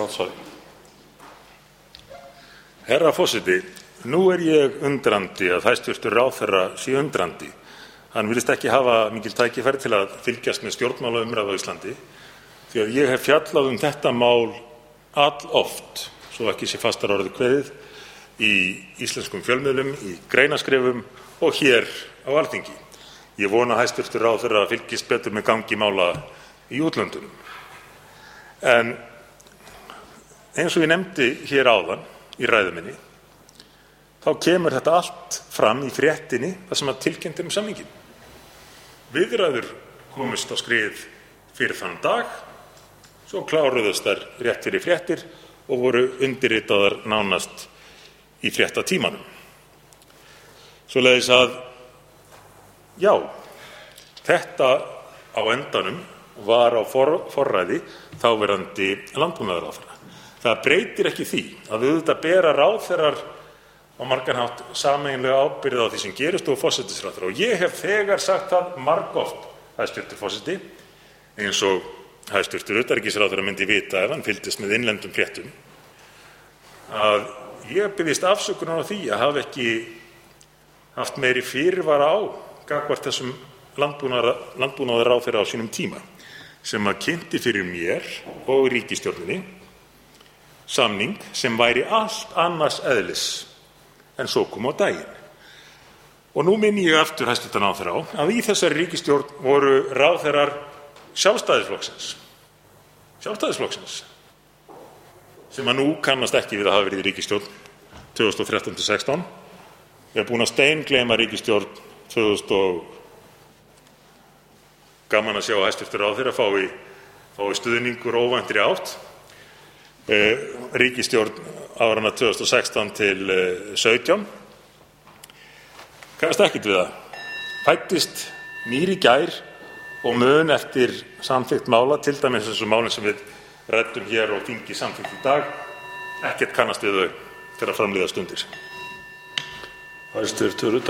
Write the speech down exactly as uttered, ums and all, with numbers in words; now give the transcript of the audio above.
Herra forseti, nú er ég undrandi að hæstvirtur ráðherra sé undrandi. Hann virðist ekki hafa mikil tækifæri til að fylgjast með stjórnmálaumræðu á Íslandi, því að ég hef fjallað um þetta mál alloft, svo ekki sé fastar orðið kveðið, í íslenskum fjölmiðlum, í greinaskrifum og hér á Alþingi. Ég vona að hæstvirtur ráðherra fylgist betur með gangi mála í útlöndunum. En eins og ég nefndi hér áðan í ræðu minni, þá kemur þetta allt fram í fréttinni þar sem að tilkynnt er um samninginn. Viðræður komust á skrið fyrir þann dag, svo kláruðust þær rétt fyrir fréttir og voru undirritaðar nánast í fréttatímanum. Svoleiðis að, já, þetta á endanum var á for, forræði þáverandi landbúnaðarráðherra. Það breytir ekki því að auðvitað bera ráðherrar á margan hátt sameiginlega ábyrgð á því sem gerist og forsætisráðherra. Og ég hef þegar sagt það margoft, hæstvirtur forseti, eins og hæstvirtur utanríkisráðherra myndi vita ef hann fylgdist með innlendum fréttum, að ég biðjist afsökunar á því að hafa ekki haft meiri fyrirvara á gagnvart þessum landbúnaðarráðherra á sínum tíma, sem að kynnti fyrir mér og ríkisstjórninni samning sem væri allt annars eðlis en svo kom á daginn. Og nú minni ég aftur hæstvirtan ráðherra á að í þessari ríkisstjórn voru ráðherrar Sjálfstæðisflokksins, Sjálfstæðisflokksins, sem að nú kannast ekki við að hafa verið í ríkisstjórn tvö þúsund og þrettán til sextán. Ég er búin að steingleyma ríkisstjórn tvö þúsund og gaman að sjá að hæstvirtur ráðherra fái, fái stuðningur óvæntri átt. Eh, ríkisstjórn árana tvö þúsund og sextán til sautján. Kannast ekkert við það. Fæddist nýr í gær og mun eftir samþykkt mála, til dæmis þessu málin sem við ræddum hér og þingi samþykkt í dag, ekkert kannast við þau þegar fram líða stundir. Hæstvirtur